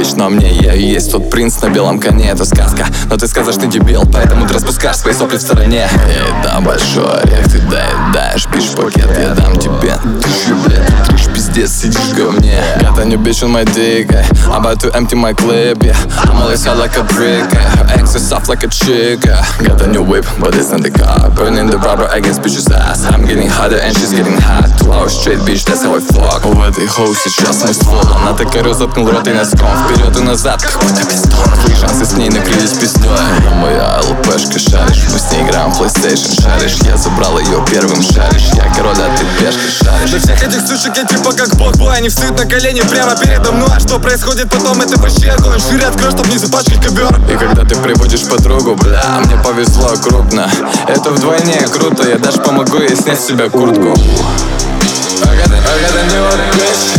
бич, но мне я и есть тот принц на белом коне. Это сказка, но ты сказал, ты дебил, поэтому ты распускаешь свои сопли в стороне. Я ей дам большой орех, ты даешь бич-пакет. Я дам тебе тысячу, блядь, трэш, пиздец, сидишь в говне. Got a new bitch on my dick, I'm about to empty my clip, yeah. I'm always hot like a brick, her ex is soft like a chick, yeah. Got a new whip, but it's not the car. Burning the rubber against bitch's ass. I'm getting hotter and she's getting hot. 2 hours straight, bitch, that's how I fuck. В этой хоу сейчас мой ствол. Она так орёт, заткнул рот и носком. Вперед и назад, какой-то пистон. Твои шансы с ней накрылись пиздой. Она моя ЛПшка, шаришь. Мы с ней играем в PlayStation, шаришь. Я забрал ее первым, шаришь. Я король, а ты пешка, шаришь. Для всех этих сучек я типа как бог, бой. Они встают на колени прямо передо мной. А что происходит потом, это вообще огонь. Шире открой, чтоб не запачкать ковер. И когда ты приводишь подругу, бля, мне повезло крупно. Это вдвойне круто, я даже помогу ей снять с себя куртку. I got a new bitch.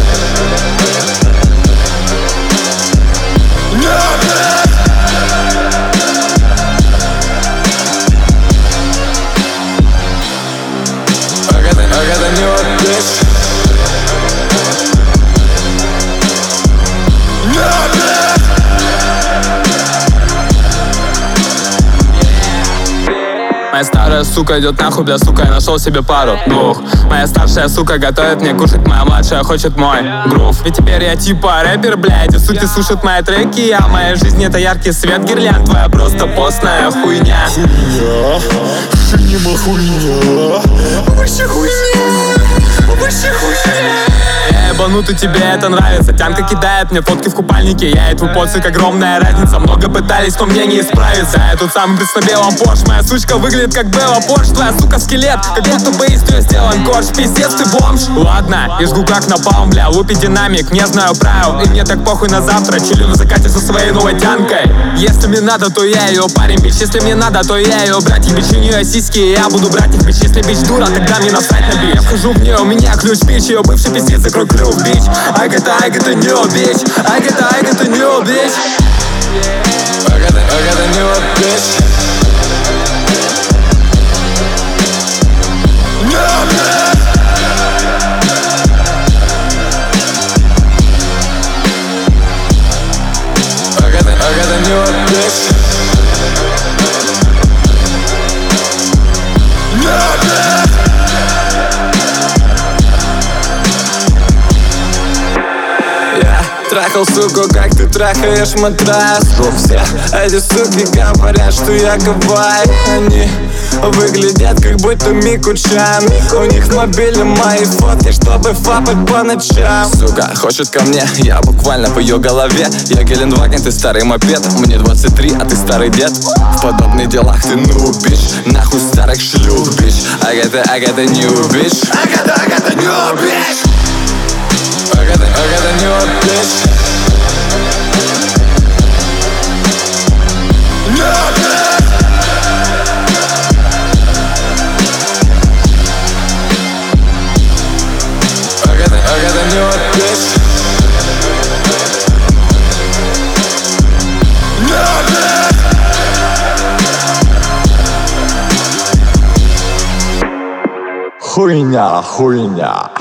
I got a new bitch. Моя старая сука идет нахуй, бля, сука, я нашел себе пару, двух. Моя старшая сука готовит мне кушать, моя младшая хочет мой грув. И теперь я типа рэпер, бля, эти суки слушают мои треки. А моя жизнь это яркий свет гирлянд, твоя просто постная хуйня. Хуйня, хуйня, вообще хуйня, вообще хуйня. Я ебанутый, тебе это нравится. Тянка кидает мне фотки в купальнике. Я и твой поцик, огромная разница. Много пытались, но мне не исправиться. Я тут самый представ-белом Порш. Моя сучка выглядит как Белла Порш. Твоя сука скелет, как будто бы из нее сделан корж. Пиздец, ты бомж. Ладно, я жгу как напалм, бля. Лупи динамик, не знаю правил. И мне так похуй на завтра. Чилю на закате со своей новой тянкой. Если мне надо, то я ее парень, бич. Если мне надо, то я ее братик, бич. У нее сиськи, и я буду брать их, бич. Если бич дура, тогда мне насрать на бич. Я вхожу в нее, у меня ключ, бич. Ее бывший пиздец, закрой клюв, бич. I got a new bitch. I got a new bitch. I got a new bitch. I got a new bitch. Трахал суку, как ты трахаешь матрас. Все эти суки говорят, что я гавай. Они выглядят как будто Мику-чан. У них в мобиле мои фотки, чтобы фапать по ночам. Сука хочет ко мне, я буквально в ее голове. Я Гелендваген, ты старый мопед. Мне 23, а ты старый дед. В подобных делах ты нубич. Нахуй старых шлюх, бич. I got a new bitch. I got a new bitch. I got a new bitch. I got a new bitch. Хуйня, хуйня.